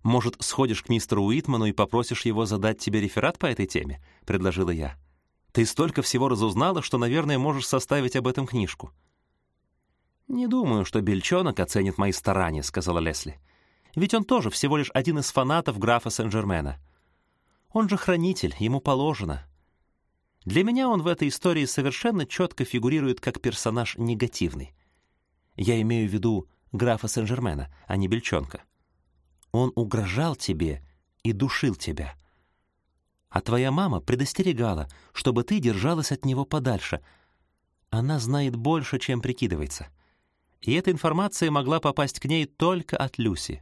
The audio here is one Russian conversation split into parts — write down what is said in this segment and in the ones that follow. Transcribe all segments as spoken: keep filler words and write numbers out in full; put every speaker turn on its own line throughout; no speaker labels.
«Может, сходишь к мистеру Уитману и попросишь его задать тебе реферат по этой теме?» — предложила я. «Ты столько всего разузнала, что, наверное, можешь составить об этом книжку». «Не думаю, что Бельчонок оценит мои старания», — сказала Лесли. «Ведь он тоже всего лишь один из фанатов графа Сен-Жермена. Он же хранитель, ему положено. Для меня он в этой истории совершенно четко фигурирует как персонаж негативный. Я имею в виду графа Сен-Жермена, а не Бельчонка. Он угрожал тебе и душил тебя. А твоя мама предостерегала, чтобы ты держалась от него подальше. Она знает больше, чем прикидывается. И эта информация могла попасть к ней только от Люси».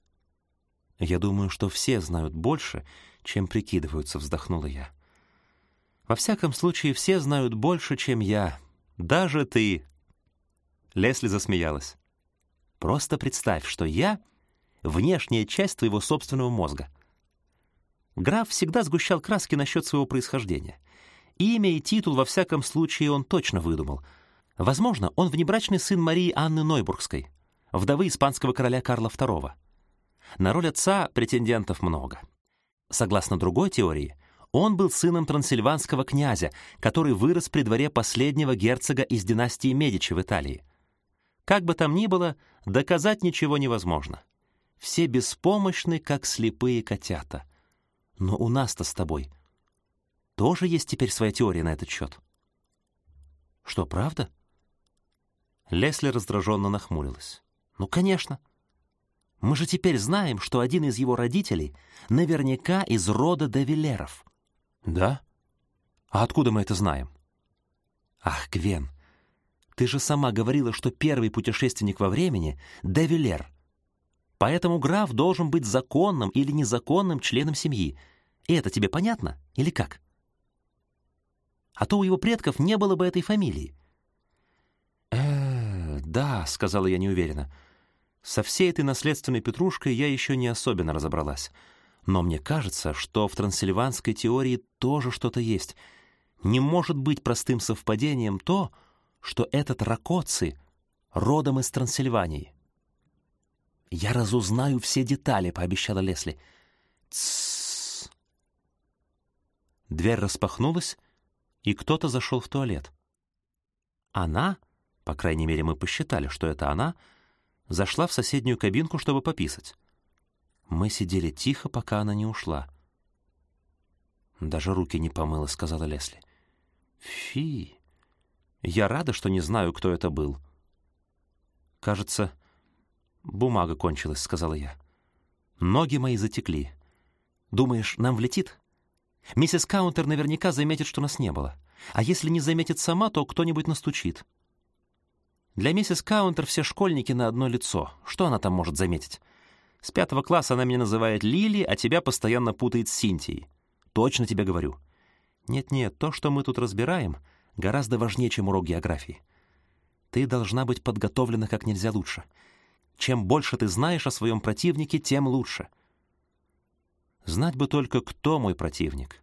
«Я думаю, что все знают больше, чем прикидываются», — вздохнула я. «Во всяком случае, все знают больше, чем я. Даже ты». Лесли засмеялась. «Просто представь, что я — внешняя часть твоего собственного мозга». Граф всегда сгущал краски насчет своего происхождения. Имя и титул, во всяком случае, он точно выдумал. Возможно, он внебрачный сын Марии Анны Нойбургской, вдовы испанского короля Карла второго. На роль отца претендентов много. Согласно другой теории, он был сыном трансильванского князя, который вырос при дворе последнего герцога из династии Медичи в Италии. Как бы там ни было, доказать ничего невозможно. Все беспомощны, как слепые котята. Но у нас-то с тобой тоже есть теперь своя теория на этот счет. Что, правда? Лесли раздраженно нахмурилась. Ну, конечно. Мы же теперь знаем, что один из его родителей наверняка из рода де Вилеров. Да? А откуда мы это знаем? Ах, Гвен, ты же сама говорила, что первый путешественник во времени — де Вилер. Поэтому граф должен быть законным или незаконным членом семьи. И это тебе понятно? Или как? А то у его предков не было бы этой фамилии. «Э, да», — сказала я неуверенно. «Со всей этой наследственной петрушкой я еще не особенно разобралась. Но мне кажется, что в трансильванской теории тоже что-то есть. Не может быть простым совпадением то, что этот Ракоцци родом из Трансильвании». «Я разузнаю все детали», — пообещала Лесли. «Тссс». Дверь распахнулась, и кто-то зашел в туалет. Она, по крайней мере, мы посчитали, что это она, зашла в соседнюю кабинку, чтобы пописать. Мы сидели тихо, пока она не ушла. «Даже руки не помыла», — сказала Лесли. «Фи! Я рада, что не знаю, кто это был». «Кажется, бумага кончилась», — сказала я. «Ноги мои затекли. Думаешь, нам влетит? Миссис Каунтер наверняка заметит, что нас не было. А если не заметит сама, то кто-нибудь настучит. Для миссис Каунтер все школьники на одно лицо. Что она там может заметить? С пятого класса она меня называет Лили, а тебя постоянно путает с Синтией. Точно тебе говорю. Нет-нет, то, что мы тут разбираем, гораздо важнее, чем урок географии. Ты должна быть подготовлена как нельзя лучше. Чем больше ты знаешь о своем противнике, тем лучше. Знать бы только, кто мой противник.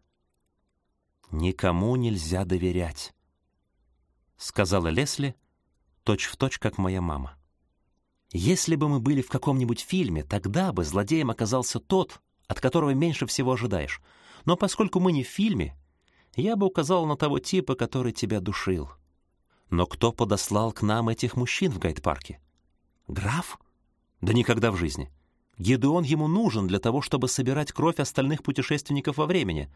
«Никому нельзя доверять», — сказала Лесли, точь-в-точь, как моя мама. «Если бы мы были в каком-нибудь фильме, тогда бы злодеем оказался тот, от которого меньше всего ожидаешь. Но поскольку мы не в фильме, я бы указал на того типа, который тебя душил. Но кто подослал к нам этих мужчин в гайд-парке? Граф? Да никогда в жизни. Гедеон ему нужен для того, чтобы собирать кровь остальных путешественников во времени».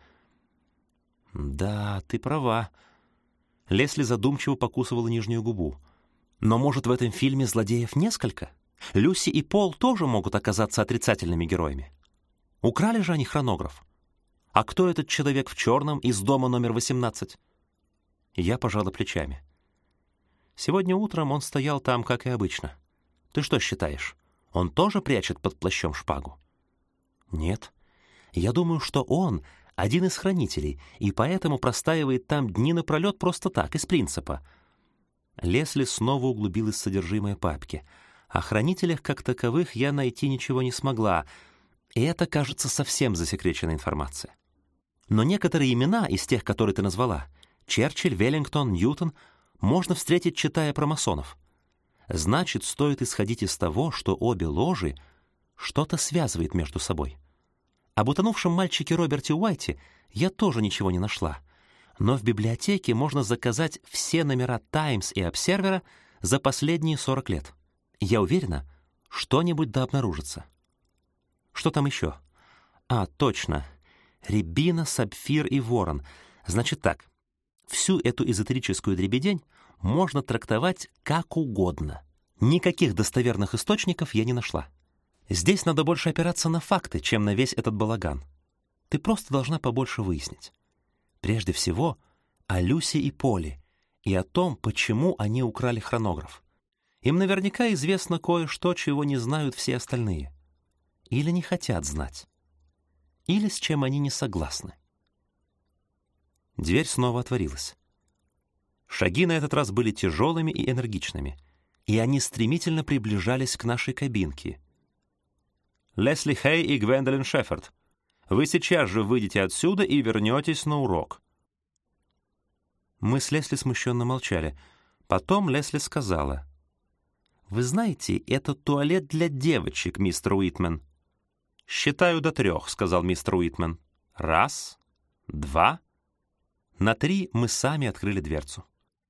«Да, ты права». Лесли задумчиво покусывала нижнюю губу. «Но, может, в этом фильме злодеев несколько? Люси и Пол тоже могут оказаться отрицательными героями. Украли же они хронограф. А кто этот человек в черном из дома номер восемнадцать?» Я пожала плечами. «Сегодня утром он стоял там, как и обычно. Ты что считаешь, он тоже прячет под плащом шпагу?» «Нет. Я думаю, что он один из хранителей, и поэтому простаивает там дни напролет просто так, из принципа». Лесли снова углубилась в содержимое папки. О хранителях как таковых я найти ничего не смогла, и это, кажется, совсем засекреченная информация. Но некоторые имена из тех, которые ты назвала, Черчилль, Веллингтон, Ньютон, можно встретить, читая про масонов. Значит, стоит исходить из того, что обе ложи что-то связывает между собой. Об утонувшем мальчике Роберте Уайте я тоже ничего не нашла, но в библиотеке можно заказать все номера «Таймс» и «Обсервера» за последние сорок лет. Я уверена, что-нибудь да обнаружится. Что там еще? А, точно. Рябина, сапфир и ворон. Значит так, всю эту эзотерическую дребедень можно трактовать как угодно. Никаких достоверных источников я не нашла. Здесь надо больше опираться на факты, чем на весь этот балаган. Ты просто должна побольше выяснить. Прежде всего, о Люси и Поле и о том, почему они украли хронограф. Им наверняка известно кое-что, чего не знают все остальные. Или не хотят знать. Или с чем они не согласны. Дверь снова отворилась. Шаги на этот раз были тяжелыми и энергичными, и они стремительно приближались к нашей кабинке. «Лесли Хей и Гвендолин Шеффорд, вы сейчас же выйдете отсюда и вернетесь на урок». Мы с Лесли смущенно молчали. Потом Лесли сказала: «Вы знаете, это туалет для девочек, мистер Уитмен». «Считаю до трех», — сказал мистер Уитмен. «Раз, два». На три мы сами открыли дверцу.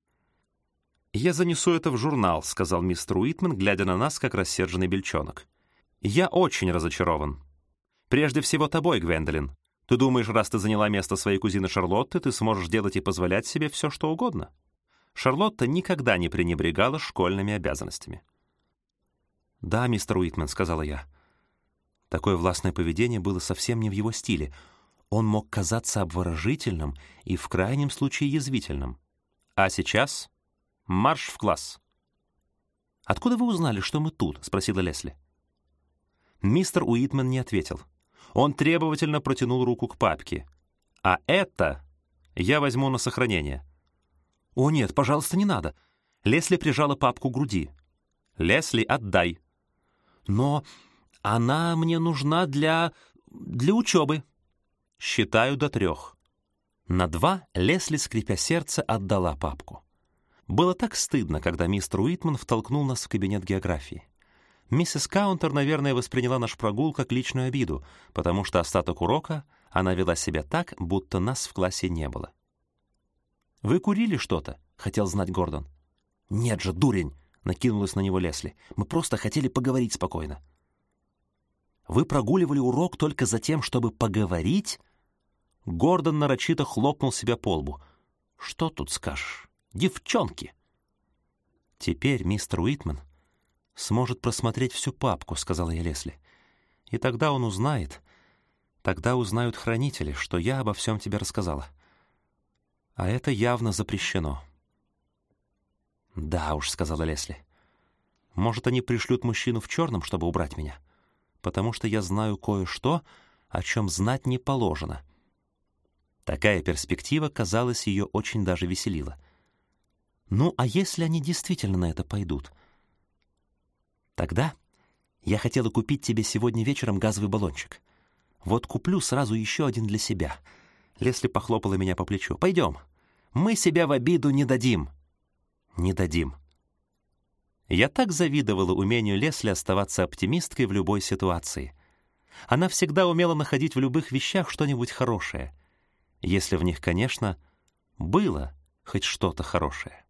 «Я занесу это в журнал», — сказал мистер Уитмен, глядя на нас, как рассерженный бельчонок. «Я очень разочарован. Прежде всего тобой, Гвендолин. Ты думаешь, раз ты заняла место своей кузины Шарлотты, ты сможешь делать и позволять себе все, что угодно?» Шарлотта никогда не пренебрегала школьными обязанностями. «Да, мистер Уитмен», — сказала я. Такое властное поведение было совсем не в его стиле. Он мог казаться обворожительным и в крайнем случае язвительным. «А сейчас марш в класс». «Откуда вы узнали, что мы тут?» — спросила Лесли. Мистер Уитмен не ответил. Он требовательно протянул руку к папке. «А это я возьму на сохранение». «О нет, пожалуйста, не надо». Лесли прижала папку к груди. «Лесли, отдай». «Но она мне нужна для... для учебы». «Считаю до трех». На два Лесли, скрипя сердце, отдала папку. Было так стыдно, когда мистер Уитмен втолкнул нас в кабинет географии. Миссис Каунтер, наверное, восприняла наш прогул как личную обиду, потому что остаток урока она вела себя так, будто нас в классе не было. «Вы курили что-то?» — хотел знать Гордон. «Нет же, дурень!» — накинулась на него Лесли. «Мы просто хотели поговорить спокойно». «Вы прогуливали урок только за тем, чтобы поговорить?» Гордон нарочито хлопнул себя по лбу. «Что тут скажешь? Девчонки!» «Теперь мистер Уитмен сможет просмотреть всю папку», — сказала я Лесли. «И тогда он узнает, тогда узнают хранители, что я обо всем тебе рассказала. А это явно запрещено». «Да уж», — сказала Лесли. «Может, они пришлют мужчину в черном, чтобы убрать меня? Потому что я знаю кое-что, о чем знать не положено». Такая перспектива, казалось, ее очень даже веселила. «Ну, а если они действительно на это пойдут? Тогда я хотела купить тебе сегодня вечером газовый баллончик. Вот куплю сразу еще один для себя». Лесли похлопала меня по плечу. «Пойдем. Мы себя в обиду не дадим». «Не дадим». Я так завидовала умению Лесли оставаться оптимисткой в любой ситуации. Она всегда умела находить в любых вещах что-нибудь хорошее, если в них, конечно, было хоть что-то хорошее.